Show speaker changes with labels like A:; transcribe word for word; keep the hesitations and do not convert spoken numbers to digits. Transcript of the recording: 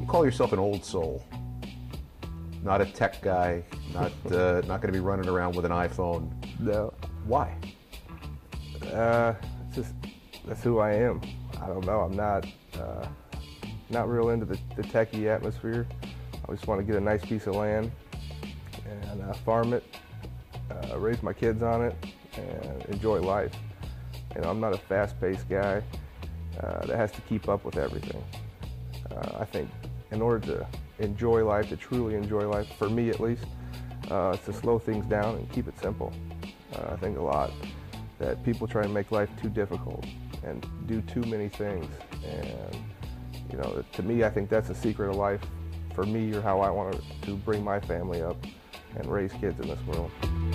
A: call yourself an old soul. Not a tech guy, not uh, not going to be running around with an iPhone.
B: No.
A: Why?
B: Uh, it's just, that's who I am. I don't know, I'm not, uh, not real into the, the techie atmosphere. I just want to get a nice piece of land and uh, farm it, uh, raise my kids on it, and enjoy life. You know, I'm not a fast-paced guy uh, that has to keep up with everything. Uh, I think in order to enjoy life, to truly enjoy life, for me at least, uh, it's to slow things down and keep it simple. Uh, I think a lot that people try to make life too difficult and do too many things. And, you know, to me, I think that's the secret of life for me, or how I want to bring my family up and raise kids in this world.